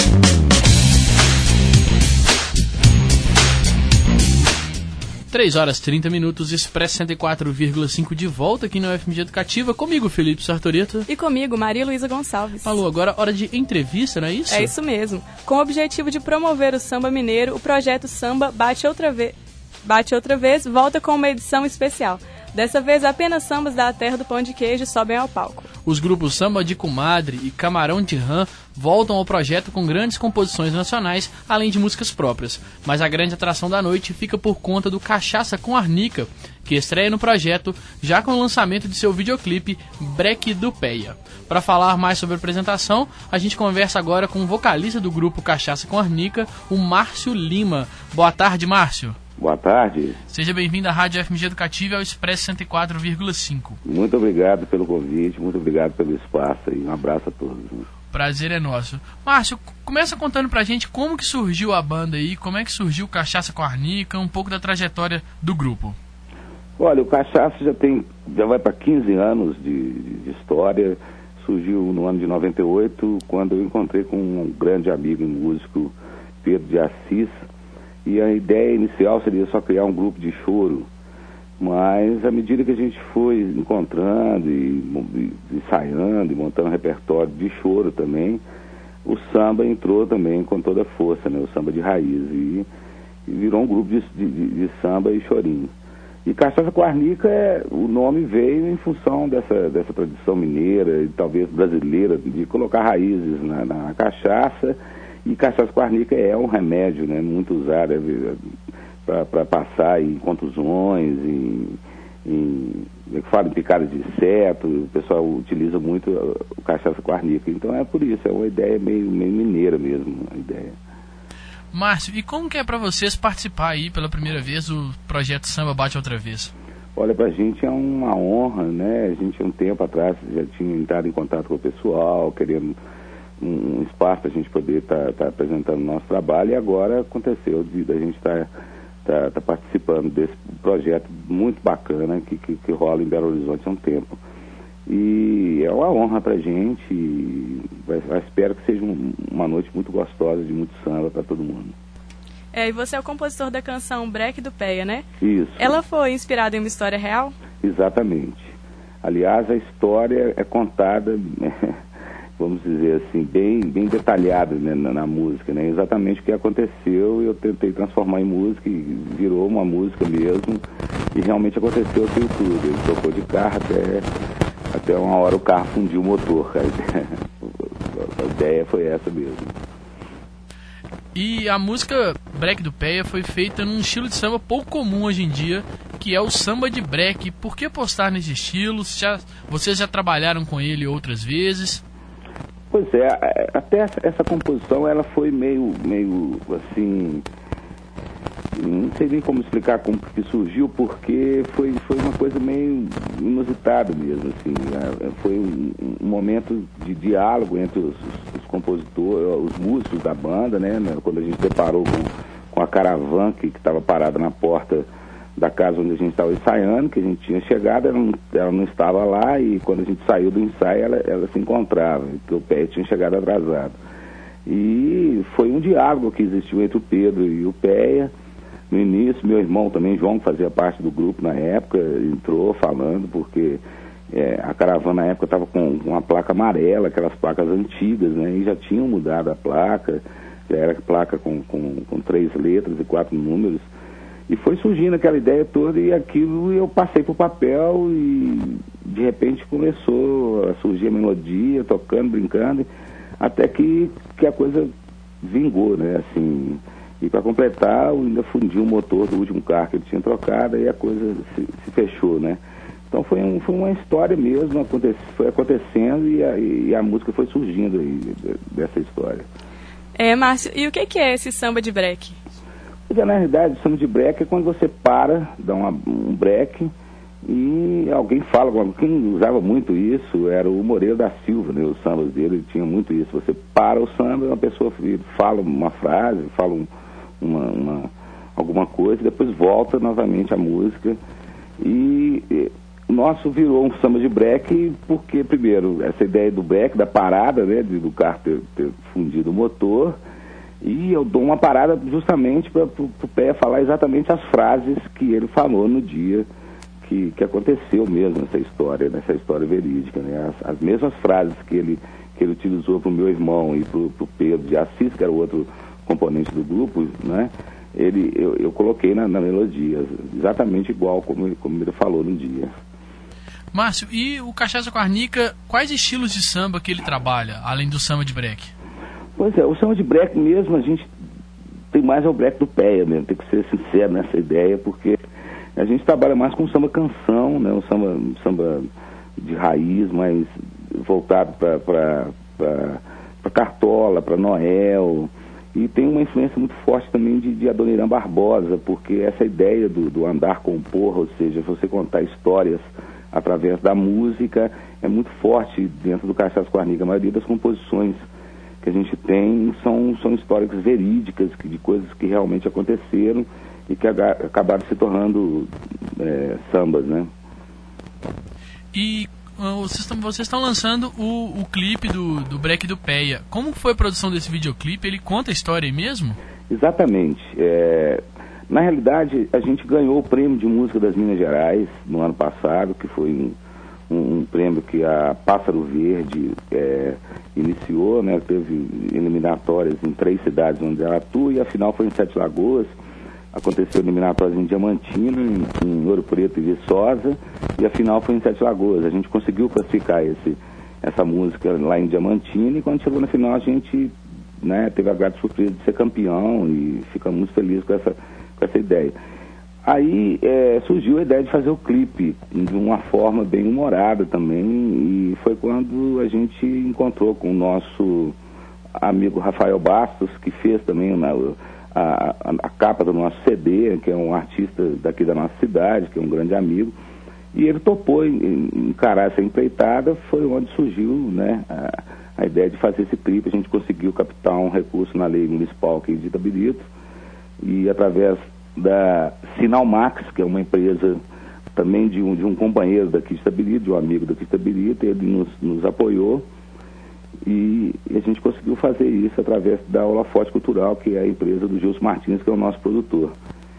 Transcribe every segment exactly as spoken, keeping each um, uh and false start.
três horas e trinta minutos, Expresso cento e quatro vírgula cinco de volta aqui na U F M G Educativa, comigo, Felipe Sartoreto. E comigo, Maria Luísa Gonçalves. Falou, agora hora de entrevista, não é isso? É isso mesmo. Com o objetivo de promover o samba mineiro, o projeto Samba Bate Outra Vez, Bate Outra Vez volta com uma edição especial. Dessa vez, apenas sambas da terra do pão de queijo sobem ao palco. Os grupos Samba de Comadre e Camarão de Rã voltam ao projeto com grandes composições nacionais, além de músicas próprias. Mas a grande atração da noite fica por conta do Cachaça com Arnica, que estreia no projeto já com o lançamento de seu videoclipe Breque do Peia. Para falar mais sobre a apresentação, a gente conversa agora com o vocalista do grupo Cachaça com Arnica, o Márcio Lima. Boa tarde, Márcio. Boa tarde. Seja bem-vindo à Rádio F M G Educativa e ao Expresso cento e quatro vírgula cinco. Muito obrigado pelo convite, muito obrigado pelo espaço e um abraço a todos. Prazer é nosso. Márcio, começa contando pra gente como que surgiu a banda aí, como é que surgiu o Cachaça com Arnica, um pouco da trajetória do grupo. Olha, o Cachaça já tem, já vai para quinze anos de, de história. Surgiu no ano de noventa e oito, quando eu encontrei com um grande amigo e músico, Pedro de Assis. E a ideia inicial seria só criar um grupo de choro, mas à medida que a gente foi encontrando e, e ensaiando e montando um repertório de choro também, o samba entrou também com toda a força, né? O samba de raiz, e, e virou um grupo de, de, de samba e chorinho. E Cachaça com Arnica, é, o nome veio em função dessa, dessa tradição mineira e talvez brasileira de colocar raízes na, na cachaça. E Cachaça com Arnica é um remédio, né, muito usado é, para passar em contusões, em, em, como é que fala, em picadas de inseto. O pessoal utiliza muito o Cachaça com Arnica. Então é por isso, é uma ideia meio, meio mineira mesmo, a ideia. Márcio, e como que é para vocês participar aí pela primeira vez do projeto Samba Bate Outra Vez? Olha, pra gente é uma honra, né? A gente, um tempo atrás, já tinha entrado em contato com o pessoal, querendo um espaço para a gente poder estar tá, tá apresentando o nosso trabalho, e agora aconteceu de, de a gente estar tá, tá, tá participando desse projeto muito bacana que, que, que rola em Belo Horizonte há um tempo. E é uma honra para a gente, e vai, vai, espero que seja um, uma noite muito gostosa, de muito samba para todo mundo. É, e você é o compositor da canção Breque do Peia, né? Isso. Ela foi inspirada em uma história real? Exatamente. Aliás, a história é contada... vamos dizer assim, bem, bem detalhado, né, na, na música, né? Exatamente o que aconteceu, eu tentei transformar em música e virou uma música mesmo, e realmente aconteceu aquilo tudo. Ele tocou de carro até, até uma hora o carro fundiu o motor. A ideia, a ideia foi essa mesmo. E a música Breque do Peia foi feita num estilo de samba pouco comum hoje em dia, que é o samba de breque. Por que apostar nesse estilo? Já, vocês já trabalharam com ele outras vezes? Pois é, até essa, essa composição, ela foi meio, meio assim, não sei nem como explicar como que surgiu, porque foi, foi uma coisa meio inusitada mesmo, assim, foi um, um momento de diálogo entre os, os compositores, os músicos da banda, né, quando a gente deparou com, com a caravana que estava parada na porta da casa onde a gente estava ensaiando, que a gente tinha chegado, ela não, ela não estava lá, e quando a gente saiu do ensaio, ela, ela se encontrava, porque o Peia tinha chegado atrasado. E foi um diálogo que existiu entre o Pedro e o Peia. No início, meu irmão também, João, que fazia parte do grupo na época, entrou falando, porque é, a caravana na época estava com uma placa amarela, aquelas placas antigas, né, e já tinham mudado a placa, já era placa com, com, com três letras e quatro números. E foi surgindo aquela ideia toda, e aquilo eu passei pro papel, e de repente começou a surgir a melodia, tocando, brincando, até que, que a coisa vingou, né, assim. E para completar, eu ainda fundi o motor do último carro que ele tinha trocado, e a coisa se, se fechou, né. Então foi, um, foi uma história mesmo, aconte, foi acontecendo, e a, e a música foi surgindo aí dessa história. É, Márcio, e o que, que é esse samba de breque? Porque, na realidade, o samba de breque é quando você para, dá uma, um breque, e alguém fala, quem usava muito isso era o Moreira da Silva, né? Os sambas dele tinham muito isso. Você para o samba, uma pessoa fala uma frase, fala um, uma, uma, alguma coisa, e depois volta novamente a música. E, e o nosso virou um samba de break porque, primeiro, essa ideia do break, da parada, né, de, do carro ter, ter fundido o motor, e eu dou uma parada justamente para o Péia falar exatamente as frases que ele falou no dia que, que aconteceu mesmo essa história, nessa história verídica, né? As, as mesmas frases que ele, que ele utilizou para o meu irmão e para o Pedro de Assis, que era o outro componente do grupo, né? Ele, eu, eu coloquei na, na melodia, exatamente igual como, como ele falou no dia. Márcio, e o Cachaça com Arnica, quais estilos de samba que ele trabalha, além do samba de break? Pois é, o samba de break mesmo, a gente tem mais é o break do Péia mesmo, tem que ser sincero nessa ideia, porque a gente trabalha mais com samba canção, né, um samba, um samba de raiz, mais voltado para Cartola, para Noel, e tem uma influência muito forte também de, de Adoniran Barbosa, porque essa ideia do, do andar compor, ou seja, você contar histórias através da música, é muito forte dentro do Cachaça com Arnica. A maioria das composições que a gente tem são, são histórias verídicas, que, de coisas que realmente aconteceram e que aga, acabaram se tornando é, sambas, né? E uh, vocês estão lançando o, o clipe do, do Break do Péia. Como foi a produção desse videoclipe? Ele conta a história aí mesmo? Exatamente. É, na realidade, a gente ganhou o prêmio de música das Minas Gerais no ano passado, que foi um, um, um prêmio que a Pássaro Verde é, iniciou, né? Teve eliminatórias em três cidades onde ela atua, e a final foi em Sete Lagoas. Aconteceu eliminatórias em Diamantina, em, em Ouro Preto e Viçosa, e a final foi em Sete Lagoas. A gente conseguiu classificar esse, essa música lá em Diamantina, e quando chegou na final a gente, né, teve a grata surpresa de ser campeão, e ficamos muito felizes com essa, com essa ideia. Aí é, surgiu a ideia de fazer o clipe de uma forma bem humorada também, e foi quando a gente encontrou com o nosso amigo Rafael Bastos, que fez também na, a, a, a capa do nosso C D, que é um artista daqui da nossa cidade, que é um grande amigo, e ele topou em, em encarar essa empreitada. Foi onde surgiu, né, a, a ideia de fazer esse clipe. A gente conseguiu captar um recurso na lei municipal aqui de Itabirito, e através da Sinal Max, que é uma empresa também de um, de um companheiro daqui de Itabirito, de um amigo daqui de Itabirito, ele nos, nos apoiou, e, e a gente conseguiu fazer isso através da Holofote Cultural, que é a empresa do Gilson Martins, que é o nosso produtor.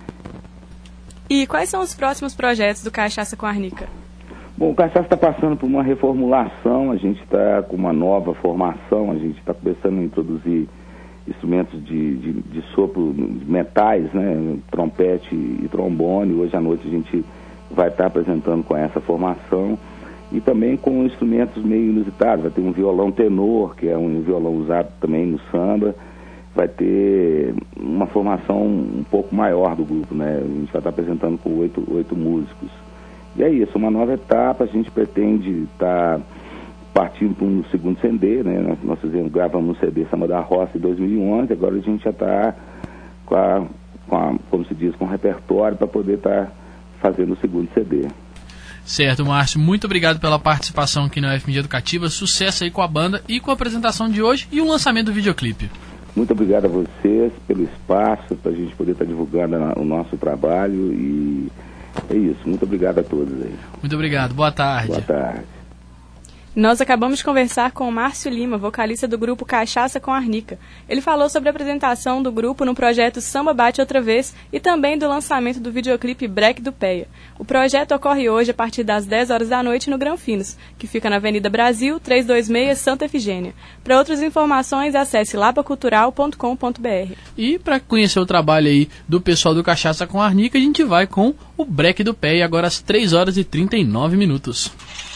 E quais são os próximos projetos do Cachaça com Arnica? Bom, o Cachaça está passando por uma reformulação, a gente está com uma nova formação, a gente está começando a introduzir instrumentos de, de, de sopro, de metais, né, trompete e trombone. Hoje à noite a gente vai estar apresentando com essa formação, e também com instrumentos meio inusitados. Vai ter um violão tenor, que é um violão usado também no samba. Vai ter uma formação um pouco maior do grupo, né? A gente vai estar apresentando com oito, oito músicos. E é isso, uma nova etapa. A gente pretende estar partindo para um segundo C D, né? Nós, nós fizemos, gravamos um C D Samba da Roça em dois mil e onze, agora a gente já está com a, com a, como se diz, com o repertório para poder estar fazendo o segundo C D. Certo, Márcio, muito obrigado pela participação aqui na U F M G Educativa. Sucesso aí com a banda e com a apresentação de hoje e o lançamento do videoclipe. Muito obrigado a vocês pelo espaço, para a gente poder estar divulgando o nosso trabalho, e é isso. Muito obrigado a todos aí. Muito obrigado, boa tarde. Boa tarde. Nós acabamos de conversar com o Márcio Lima, vocalista do grupo Cachaça com Arnica. Ele falou sobre a apresentação do grupo no projeto Samba Bate Outra Vez e também do lançamento do videoclipe Break do Péia. O projeto ocorre hoje a partir das dez horas da noite no Granfinos, que fica na Avenida Brasil, trezentos e vinte e seis, Santa Efigênia. Para outras informações, acesse lapa cultural ponto com ponto b r. E para conhecer o trabalho aí do pessoal do Cachaça com Arnica, a gente vai com o Break do Péia, agora às três horas e trinta e nove minutos.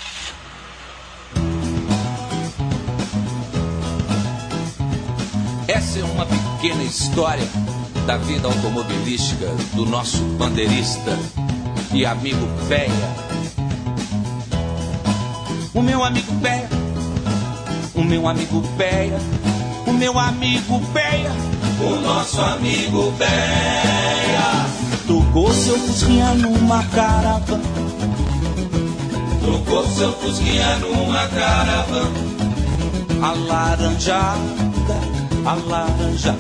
Essa é uma pequena história da vida automobilística do nosso bandeirista e amigo Péia. O meu amigo Péia, o meu amigo Péia, o meu amigo Péia, o nosso amigo Péia. Trocou seu fusquinha numa caravana, trocou seu fusquinha numa caravana alaranjada, a laranja,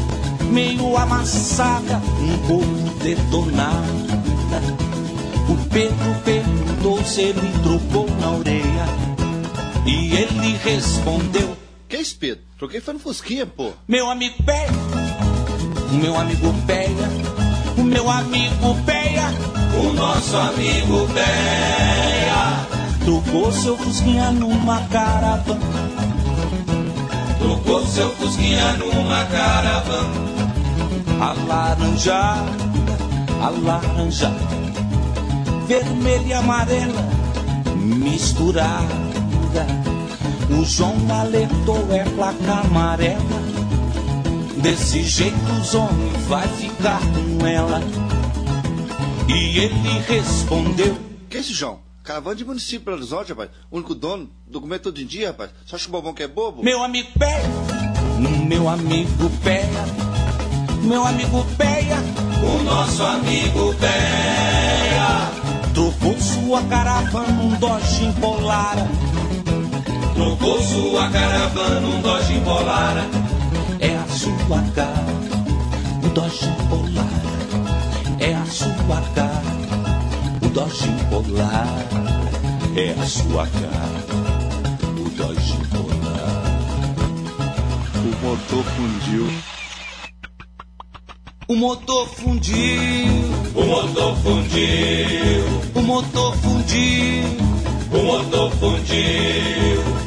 meio amassada, um pouco detonada. O Pedro perguntou se ele trocou na orelha. E ele respondeu: Que isso, Pedro? Troquei foi no Fusquinha, pô. Meu amigo Péia, o meu amigo Péia, o meu amigo Péia, o nosso amigo Péia, trocou seu Fusquinha numa caravana. Trocou seu Fusquinha numa caravana. Alaranjada, alaranjada, vermelha e amarela misturada. O João alertou, é placa amarela. Desse jeito os homens vai ficar com ela. E ele respondeu: Que isso, João? Caravana de município Belo Horizonte, rapaz. O único dono, documento todo em dia, rapaz. Só acha que o bobão que é bobo? Meu amigo Péia, meu amigo Péia, meu amigo Péia, o nosso amigo Péia, trocou sua caravana num Dodge Polara. Trocou sua caravana num Dodge Polara. É a sua cara, o Dodge Polara. É a sua cara, o Dodge Polara. É a sua cara, o Dodge Polara. O motor fundiu. O motor fundiu. O motor fundiu. O motor fundiu. O motor fundiu.